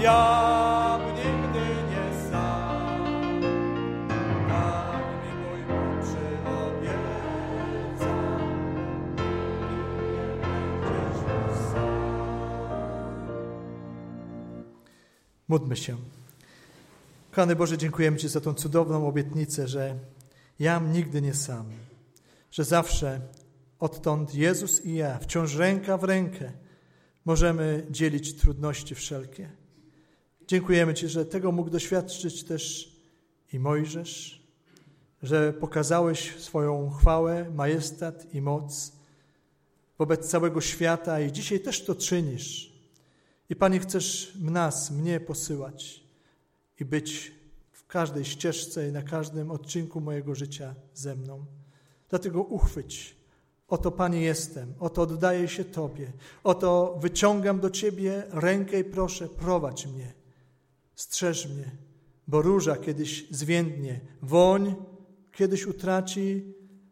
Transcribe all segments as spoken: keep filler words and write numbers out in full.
jam nigdy nie sam. Tak mi mój mądrzy obiecał, nigdy nie będziesz już sam. Módlmy się. Kochany Boże, dziękujemy Ci za tą cudowną obietnicę, że jam nigdy nie sam, że zawsze odtąd Jezus i ja, wciąż ręka w rękę, możemy dzielić trudności wszelkie. Dziękujemy Ci, że tego mógł doświadczyć też i Mojżesz, że pokazałeś swoją chwałę, majestat i moc wobec całego świata i dzisiaj też to czynisz. I Panie, chcesz nas, mnie posyłać i być w każdej ścieżce i na każdym odcinku mojego życia ze mną. Dlatego uchwyć. Oto, Panie, jestem. Oto oddaję się Tobie. Oto wyciągam do Ciebie rękę i proszę, prowadź mnie. Strzeż mnie, bo róża kiedyś zwiędnie, woń kiedyś utraci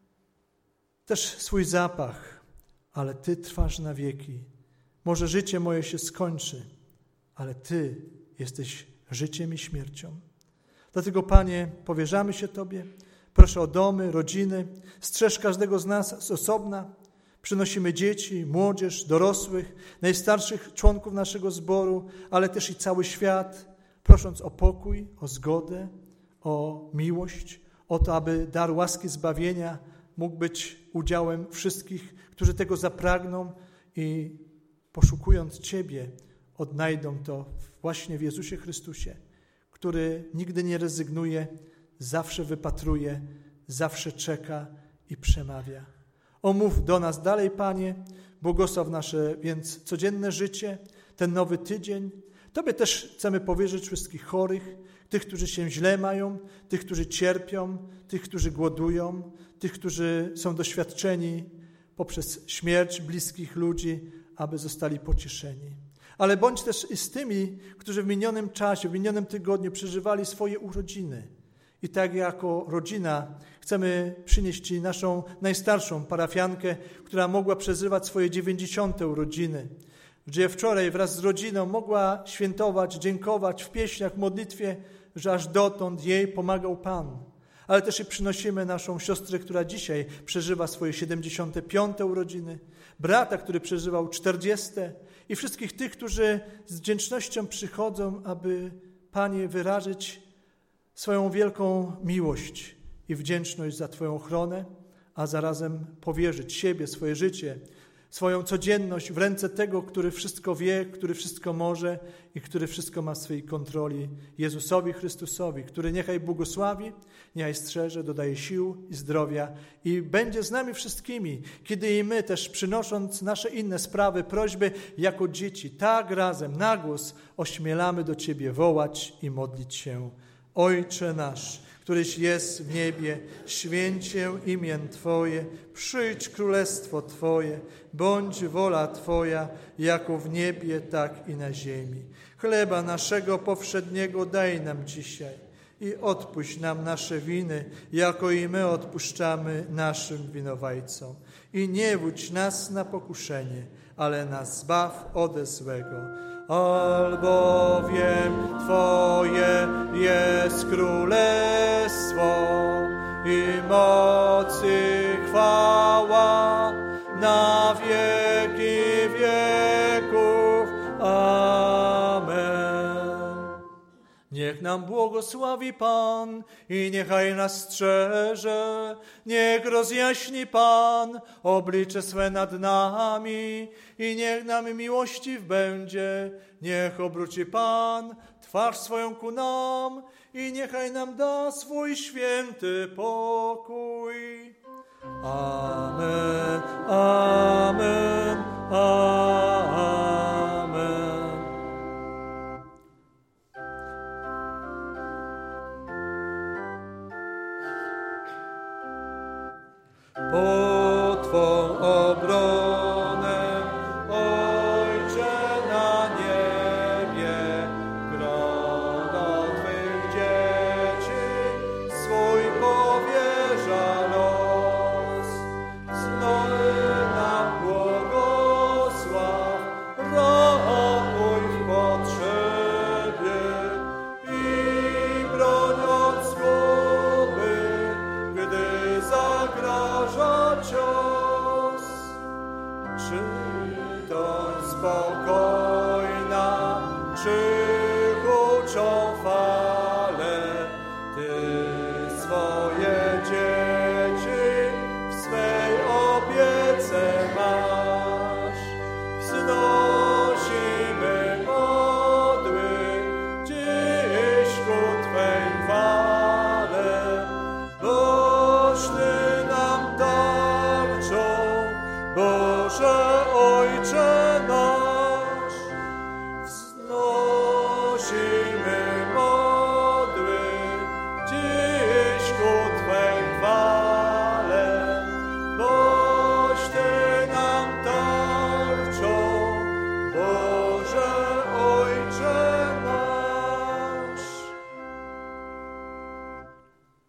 też swój zapach, ale Ty trwasz na wieki. Może życie moje się skończy, ale Ty jesteś życiem i śmiercią. Dlatego, Panie, powierzamy się Tobie. Proszę o domy, rodziny. Strzeż każdego z nas z osobna. Przynosimy dzieci, młodzież, dorosłych, najstarszych członków naszego zboru, ale też i cały świat, prosząc o pokój, o zgodę, o miłość, o to, aby dar łaski zbawienia mógł być udziałem wszystkich, którzy tego zapragną i poszukując Ciebie, odnajdą to właśnie w Jezusie Chrystusie, który nigdy nie rezygnuje, zawsze wypatruje, zawsze czeka i przemawia. Omów do nas dalej, Panie, błogosław nasze więc codzienne życie, ten nowy tydzień. Tobie też chcemy powierzyć wszystkich chorych, tych, którzy się źle mają, tych, którzy cierpią, tych, którzy głodują, tych, którzy są doświadczeni poprzez śmierć bliskich ludzi, aby zostali pocieszeni. Ale bądź też i z tymi, którzy w minionym czasie, w minionym tygodniu przeżywali swoje urodziny. I tak jako rodzina chcemy przynieść Ci naszą najstarszą parafiankę, która mogła przeżywać swoje dziewięćdziesiąte urodziny. Gdzie wczoraj wraz z rodziną mogła świętować, dziękować w pieśniach, w modlitwie, że aż dotąd jej pomagał Pan. Ale też i przynosimy naszą siostrę, która dzisiaj przeżywa swoje siedemdziesiąte piąte urodziny, brata, który przeżywał czterdzieste i wszystkich tych, którzy z wdzięcznością przychodzą, aby Panie wyrazić swoją wielką miłość i wdzięczność za Twoją ochronę, a zarazem powierzyć siebie, swoje życie, swoją codzienność w ręce tego, który wszystko wie, który wszystko może i który wszystko ma w swej kontroli, Jezusowi Chrystusowi, który niechaj błogosławi, niechaj strzeże, dodaje sił i zdrowia i będzie z nami wszystkimi, kiedy i my też przynosząc nasze inne sprawy, prośby jako dzieci, tak razem na głos ośmielamy do Ciebie wołać i modlić się. Ojcze nasz, któryś jest w niebie, święć się imię Twoje, przyjdź królestwo Twoje, bądź wola Twoja, jako w niebie, tak i na ziemi. Chleba naszego powszedniego daj nam dzisiaj i odpuść nam nasze winy, jako i my odpuszczamy naszym winowajcom. I nie wódź nas na pokuszenie, ale nas zbaw ode złego. Albowiem Twoje jest królestwo i moc i chwała na wieki wieków. Amen. Niech nam błogosławi Pan i niechaj nas strzeże. Niech rozjaśni Pan oblicze swe nad nami i niech nam miłościw będzie. Niech obróci Pan twarz swoją ku nam i niechaj nam da swój święty pokój. Amen, amen, amen.